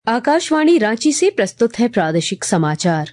आकाशवाणी रांची से प्रस्तुत है प्रादेशिक समाचार।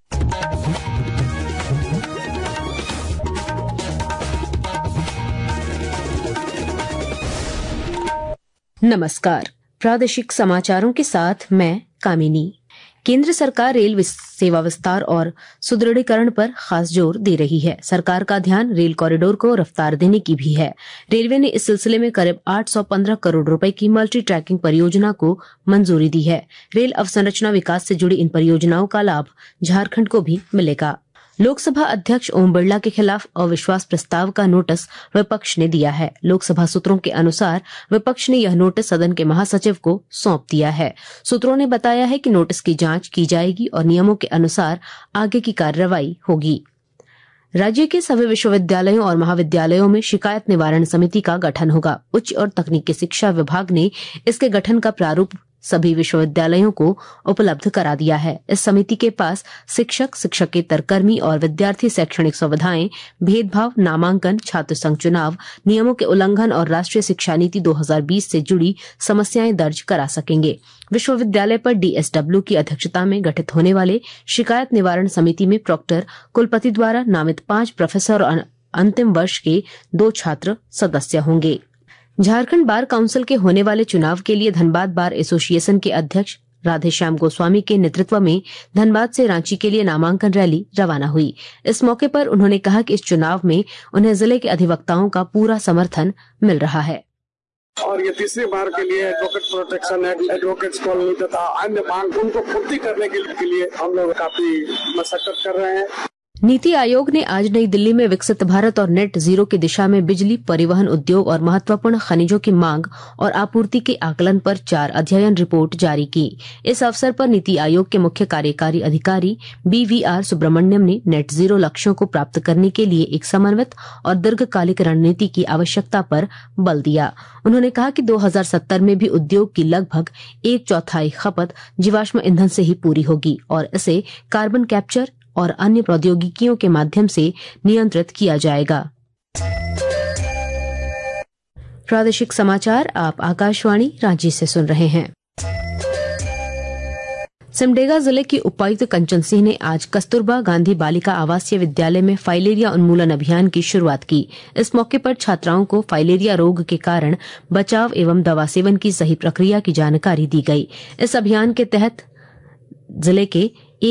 नमस्कार, प्रादेशिक समाचारों के साथ मैं कामिनी। केंद्र सरकार रेल सेवा विस्तार और सुदृढ़ीकरण पर खास जोर दे रही है। सरकार का ध्यान रेल कॉरिडोर को रफ्तार देने की भी है। रेलवे ने इस सिलसिले में करीब 815 करोड़ रुपए की मल्टी ट्रैकिंग परियोजना को मंजूरी दी है। रेल अवसंरचना विकास से जुड़ी इन परियोजनाओं का लाभ झारखंड को भी मिलेगा। लोकसभा अध्यक्ष ओम बिरला के खिलाफ अविश्वास प्रस्ताव का नोटिस विपक्ष ने दिया है। लोकसभा सूत्रों के अनुसार विपक्ष ने यह नोटिस सदन के महासचिव को सौंप दिया है। सूत्रों ने बताया है कि नोटिस की जांच की जाएगी और नियमों के अनुसार आगे की कार्रवाई होगी। राज्य के सभी विश्वविद्यालयों और महाविद्यालयों में शिकायत निवारण समिति का गठन होगा। उच्च और तकनीकी शिक्षा विभाग ने इसके गठन का प्रारूप सभी विश्वविद्यालयों को उपलब्ध करा दिया है। इस समिति के पास शिक्षक, शिक्षकेतर कर्मी और विद्यार्थी शैक्षणिक सुविधाएं, भेदभाव, नामांकन, छात्र संघ चुनाव, नियमों के उल्लंघन और राष्ट्रीय शिक्षा नीति 2020 से जुड़ी समस्याएं दर्ज करा सकेंगे। विश्वविद्यालय पर DSW की अध्यक्षता में गठित होने वाले शिकायत निवारण समिति में प्रोक्टर, कुलपति द्वारा नामित 5 प्रोफेसर और अंतिम वर्ष के 2 छात्र सदस्य होंगे। झारखंड बार काउंसिल के होने वाले चुनाव के लिए धनबाद बार एसोसिएशन के अध्यक्ष राधेश्याम गोस्वामी के नेतृत्व में धनबाद से रांची के लिए नामांकन रैली रवाना हुई। इस मौके पर उन्होंने कहा कि इस चुनाव में उन्हें जिले के अधिवक्ताओं का पूरा समर्थन मिल रहा है और ये तीसरी बार के लिए advocate protection act, advocates colony तथा अन्य मांग उनको पूर्ति करने के लिए हम लोग काफी मशक्कत कर रहे हैं। नीति आयोग ने आज नई दिल्ली में विकसित भारत और नेट जीरो की दिशा में बिजली, परिवहन उद्योग और महत्वपूर्ण खनिजों की मांग और आपूर्ति के आकलन पर 4 अध्ययन रिपोर्ट जारी की। इस अवसर पर नीति आयोग के मुख्य कार्यकारी अधिकारी BVR सुब्रमण्यम ने नेट जीरो लक्ष्यों को प्राप्त करने के लिए एक समन्वित और दीर्घकालिक रणनीति की आवश्यकता पर बल दिया। उन्होंने कहा कि 2070 में भी उद्योग की लगभग 1/4 खपत जीवाश्म ईंधन से ही पूरी होगी और इसे कार्बन कैप्चर और अन्य प्रौद्योगिकियों के माध्यम से नियंत्रित किया जाएगा। प्रादेशिक समाचार आप आकाशवाणी रांची से सुन रहे हैं। सिमडेगा जिले के उपायुक्त कंचन सिंह ने आज कस्तूरबा गांधी बालिका आवासीय विद्यालय में फाइलेरिया उन्मूलन अभियान की शुरुआत की। इस मौके पर छात्राओं को फाइलेरिया रोग के कारण बचाव एवं दवा सेवन की सही प्रक्रिया की जानकारी दी गई। इस अभियान के तहत जिले के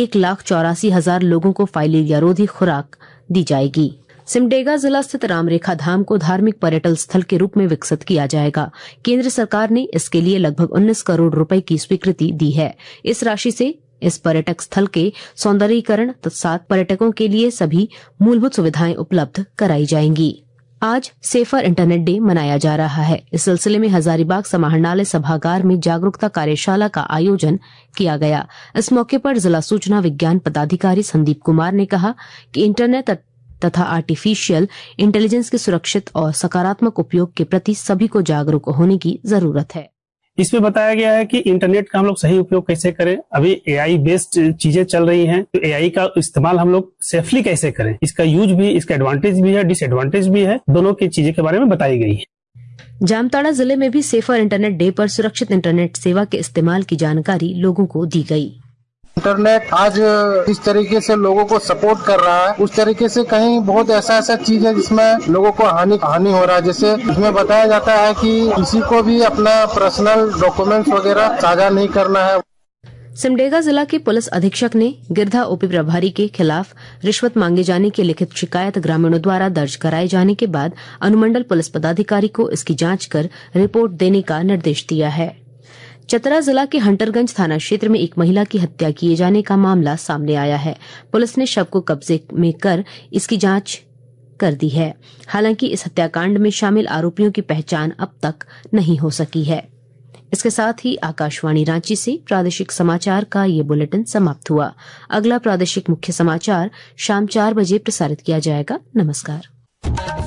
1,84,000 लोगों को फाइलेरिया रोधी खुराक दी जाएगी। सिमडेगा जिला स्थित रामरेखा धाम को धार्मिक पर्यटन स्थल के रूप में विकसित किया जाएगा। केंद्र सरकार ने इसके लिए लगभग 19 करोड़ रुपए की स्वीकृति दी है। इस राशि से इस पर्यटक स्थल के सौंदर्यीकरण तथा पर्यटकों के लिए सभी मूलभूत सुविधाएं उपलब्ध कराई जाएंगी। आज सेफर इंटरनेट डे मनाया जा रहा है। इस सिलसिले में हजारीबाग समाहरणालय सभागार में जागरूकता कार्यशाला का आयोजन किया गया। इस मौके पर जिला सूचना विज्ञान पदाधिकारी संदीप कुमार ने कहा कि इंटरनेट तथा आर्टिफिशियल इंटेलिजेंस के सुरक्षित और सकारात्मक उपयोग के प्रति सभी को जागरूक होने की जरूरत है। इसमें बताया गया है कि इंटरनेट का हम लोग सही उपयोग कैसे करें। अभी AI बेस्ड चीजें चल रही हैं, तो AI का इस्तेमाल हम लोग सेफली कैसे करें, इसका यूज भी, इसका एडवांटेज भी है, डिसएडवांटेज भी है, दोनों की चीजें के बारे में बताई गई है। जामताड़ा जिले में भी सेफर इंटरनेट डे पर सुरक्षित इंटरनेट सेवा के इस्तेमाल की जानकारी लोगों को दी गई। इंटरनेट आज इस तरीके से लोगों को सपोर्ट कर रहा है, उस तरीके से कहीं बहुत ऐसा चीज है जिसमें लोगों को हानि हो रहा है। जैसे इसमें बताया जाता है कि किसी को भी अपना पर्सनल डॉक्यूमेंट्स वगैरह साझा नहीं करना है। सिमडेगा जिला के पुलिस अधीक्षक ने गिरधा OP प्रभारी के खिलाफ रिश्वत मांगे जाने की लिखित शिकायत ग्रामीणों द्वारा दर्ज कराए जाने के बाद अनुमंडल पुलिस पदाधिकारी को इसकी जांच कर रिपोर्ट देने का निर्देश दिया है। चतरा जिला के हंटरगंज थाना क्षेत्र में एक महिला की हत्या किए जाने का मामला सामने आया है। पुलिस ने शव को कब्जे में कर इसकी जांच कर दी है। हालांकि इस हत्याकांड में शामिल आरोपियों की पहचान अब तक नहीं हो सकी है। इसके साथ ही आकाशवाणी रांची से प्रादेशिक समाचार का ये बुलेटिन समाप्त हुआ। अगला प्रादेशिक मुख्य समाचार शाम 4 बजे प्रसारित किया जाएगा। नमस्कार।